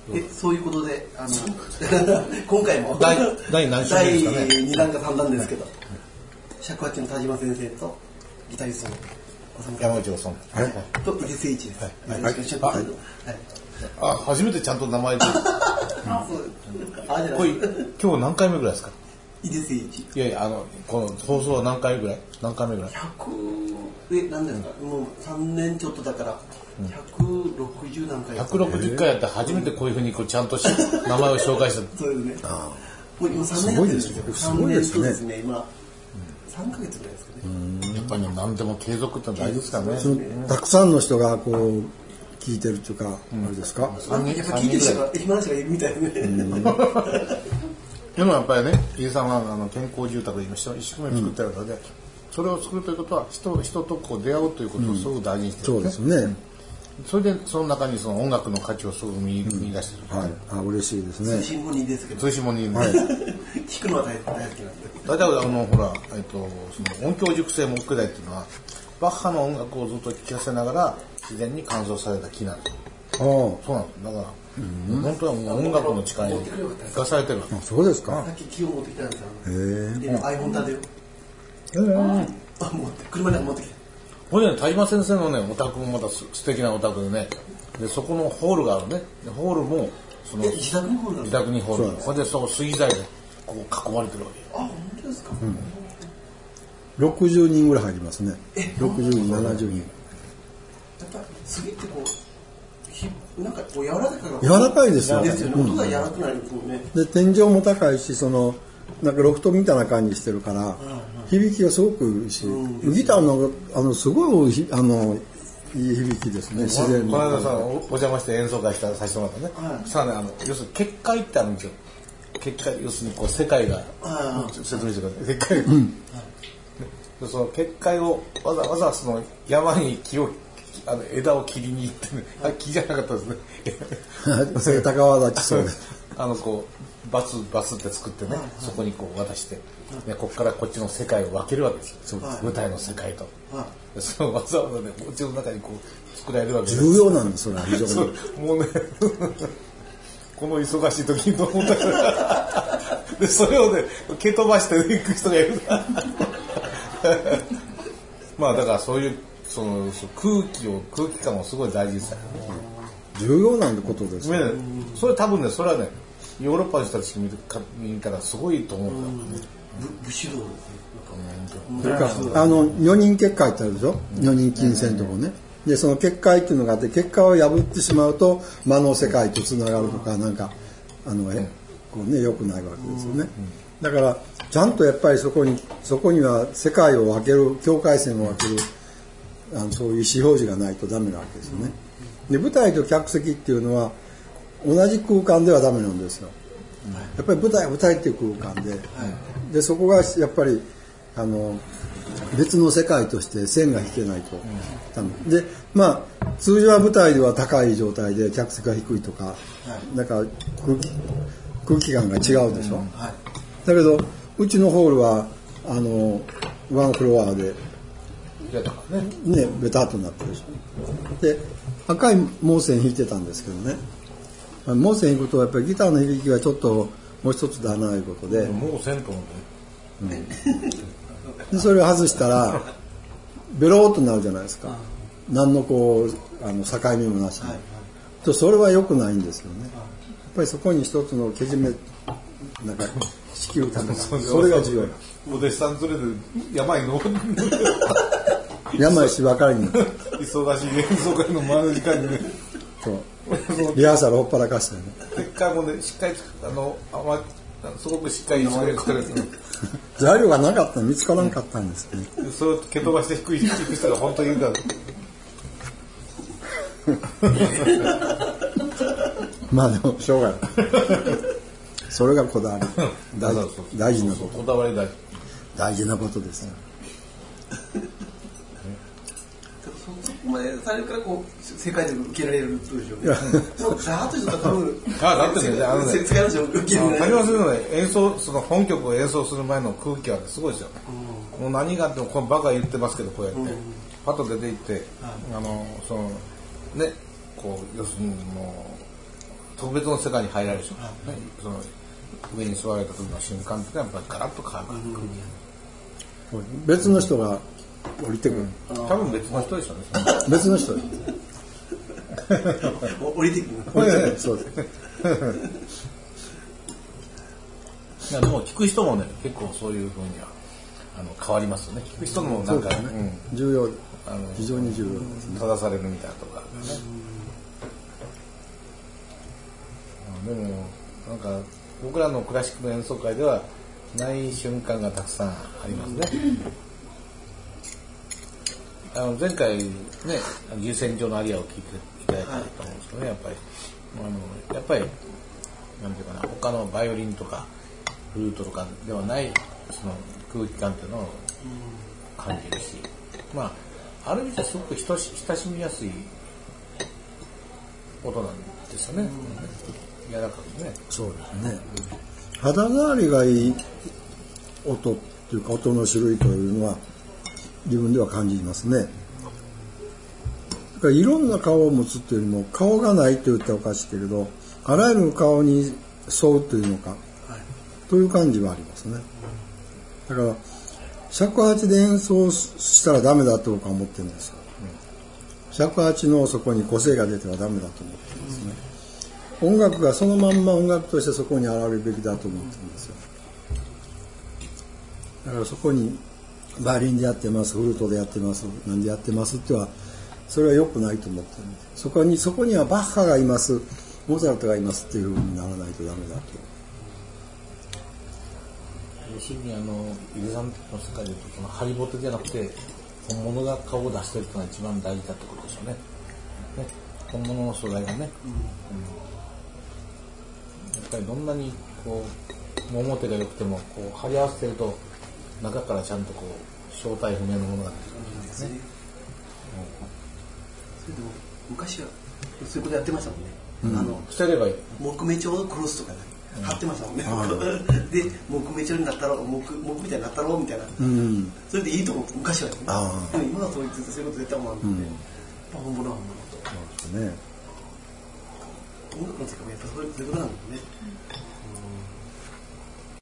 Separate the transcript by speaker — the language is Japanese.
Speaker 1: そういうことで今回も
Speaker 2: 第何週目ですかね。
Speaker 1: 第2弾か3弾ですけど、尺八の田島先生とギタリストの
Speaker 2: 山内さん
Speaker 1: と井出誠一です。
Speaker 2: 初めてちゃんと名前で。今日何回目ぐらいですか。
Speaker 1: 井出誠一。
Speaker 2: いやいや、この放送は何回目ぐらい。
Speaker 1: 何ですか。もう3年ちょっとだから160何回。
Speaker 2: 160回やって初めてこういうふうにちゃんと名前を紹介した。
Speaker 1: そうですね。もう今3年やってるんですよ。
Speaker 3: すごいですね。
Speaker 1: そうですね。今3ヶ月ぐらいですかね。
Speaker 2: やっぱり何でも継続って大事ですからね。
Speaker 3: たくさんの人がこう聞いてるっていうか、あれですか。
Speaker 1: やっぱ聞いてる人が暇な人がいるみたいね。
Speaker 2: でもやっぱりね、井出さんは健康住宅を今一生懸命作ってるので、それを作るということは人とこう出会うということをすごく大事にしてるんですね。
Speaker 3: そうですね。
Speaker 2: それでその中にその音楽の価値をすごく見出してる。
Speaker 3: はい。嬉しいですね。
Speaker 1: 通信もにですけど。
Speaker 2: 通信もにね。
Speaker 1: 聞くのは大好きなんで。
Speaker 2: 大体ほらその音響熟成木材っていうのはバッハの音楽をずっと聴かせながら自然に乾燥された木なんです。そうなんです。だから本当はもう音楽の力に生かされてる。
Speaker 3: そうですか。
Speaker 1: さっき木を持ってきたんですよ。iPhone 立てよ。車で持ってきて。
Speaker 2: これね、田島先生のね、お宅もまた素敵なお宅でね、でそこのホールがあるね。でホールもその
Speaker 1: 自宅にホールなんですか。
Speaker 2: 自宅にホール。これでそう杉材でこう囲まれてるわけ。
Speaker 1: 本当ですか。
Speaker 3: 60人ぐらい入りますね。60人、70人。
Speaker 1: やっぱ杉ってこうなんかこう柔
Speaker 3: らかいですよ。
Speaker 1: ですよね。音が柔らかくなるんですもんね。
Speaker 3: で天井も高いし、なんかロフトみたいな感じしてるから、響きがすごくいいし、ギターのすごいいい響きですね。自然に。
Speaker 2: この間さお邪魔して演奏会させてもらったね。さあね、要するに結界ってあるんですよ。結界、要するにこう世界が説明してください。結界。その結界をわざわざその山に枝を切りに行ってね、木じゃなかったですね。
Speaker 3: それ高輪立ちそうです。
Speaker 2: こうバスって作ってね、そこにこう渡して、ここからこっちの世界を分けるわけですよ。舞台の世界と。そのわざわざね、お家の中にこう作られるわけです。
Speaker 3: 重要なんです、それは非常に。
Speaker 2: もうね、この忙しい時にと思ったから、でそれをね、蹴飛ばして行く人がいる。まあだからそういうその空気感をすごい大事にしたよね。
Speaker 3: 重要なんてことですね。
Speaker 2: それ多分ね、それはね、ヨーロッパの人たち見たらすごいと思うんだよね。
Speaker 1: 武士道ですね。
Speaker 3: それから女人結界ってあるでしょ。女人金銭とかね。でその結界っていうのがあって、結界を破ってしまうと魔の世界とつながるとか、なんかこうね良くないわけですよね。だからちゃんとやっぱりそこには世界を分ける、境界線を分けるそういう意思表示がないとダメなわけですよね。で舞台と客席っていうのは同じ空間ではダメなんですよ。やっぱり舞台っていう空間で、そこがやっぱり別の世界として線が引けないとダメで、まあ通常は舞台では高い状態で客席が低いとか、なんか空気感が違うでしょ。だけどうちのホールはワンフロアでねベタっとなってるでしょ。で赤い毛線弾いてたんですけどね、毛線弾くとやっぱりギターの響きがちょっともう一つだなということで、
Speaker 2: もうせんと思って、
Speaker 3: でそれを外したらベローっとなるじゃないですか。何のこう境目もなしに、とそれは良くないんですよね。やっぱりそこに一つのけじめなんか仕切るためにそれが重要。
Speaker 2: お弟子さん連れて山に登る
Speaker 3: 山石ばかりに
Speaker 2: 忙しい演奏会の前の時間にね、
Speaker 3: そうリハーサルほっぱらかしてね。
Speaker 2: 結果もねしっかりすごくしっかり作れてる。
Speaker 3: 材料がなかったら見つからなかったんですね。
Speaker 2: それを蹴飛ばして低い人が本当にいるから。
Speaker 3: まあでもしょうがない。それがこだわり。大事なこと。
Speaker 2: こだわり
Speaker 3: 大事なことですね。
Speaker 1: そこまでされるからこう世界で受けられるとでしょうね。もうザーッとした多分。
Speaker 2: だってね、
Speaker 1: 世界の人受けられる。
Speaker 2: 谷間先生の演奏その本曲を演奏する前の空気はすごいですよ。もう何があってもこのバカ言ってますけどこうやってパッと出て行ってそのねこう要するにもう特別の世界に入られるでしょ、その上に座られた時の瞬間ってやっぱりガラッと変わる、
Speaker 3: 別の人が降りてくる、
Speaker 2: 多分別の人でしょうね
Speaker 3: 別の人
Speaker 1: 降りてくる
Speaker 3: そうです
Speaker 2: いやでも聞く人もね結構そういうふうには変わりますよね。聞く人もなんか、
Speaker 3: 重要、非常に重要ですね。
Speaker 2: 正されるみたいなところがね。でもなんか僕らのクラシックの演奏会ではない瞬間がたくさんありますね。前回ね牛船上のアリアを聴いていただいたと思うんですけどね、やっぱりなんていうかな、他のバイオリンとかフルートとかではないその空気感っていうのを感じるし、まあある意味ではすごく親しみやすい音なんですよね。柔らかくね。
Speaker 3: そうですね。肌触りがいい音っていうか音の種類というのは自分では感じますね。だからいろんな顔を持つっていうよりも顔がないと言ったらおかしいけれど、あらゆる顔に沿うというのか、という感じはありますね。だから尺八で演奏したらダメだと僕は思ってるんですよ。尺八のそこに個性が出てはダメだと思ってるんですね。音楽がそのまんま音楽としてそこに現れるべきだと思ってるんですよ。だからそこにバイオリンでやってます、フルートでやってます、なんでやってますってはそれは良くないと思ってるんです。そこにはバッハがいます、モーツァルトがいますっていう風にならないとダメだと。
Speaker 2: 要するに井出さんの世界でいうとそのハリボテじゃなくて本物が顔を出してるってのが一番大事だってことでしょうね。本物の素材がね、やっぱりどんなにこう表が良くてもこう貼り合わせてると中からちゃんとこう正体不明のものが出てくるんですね。
Speaker 1: それでも昔はそういうことやってましたもんね。
Speaker 2: 捨てればいい。
Speaker 1: 木目調のクロスとかね、貼ってましたもんね。で木目調になったろう、木みたいになったろうみたいな。それでいいと思って昔はね。でも今はそういうこと絶対思わないんで、本物は本物と。
Speaker 3: そうですね。
Speaker 1: 音楽の世界もやっぱそういうことなんだよね。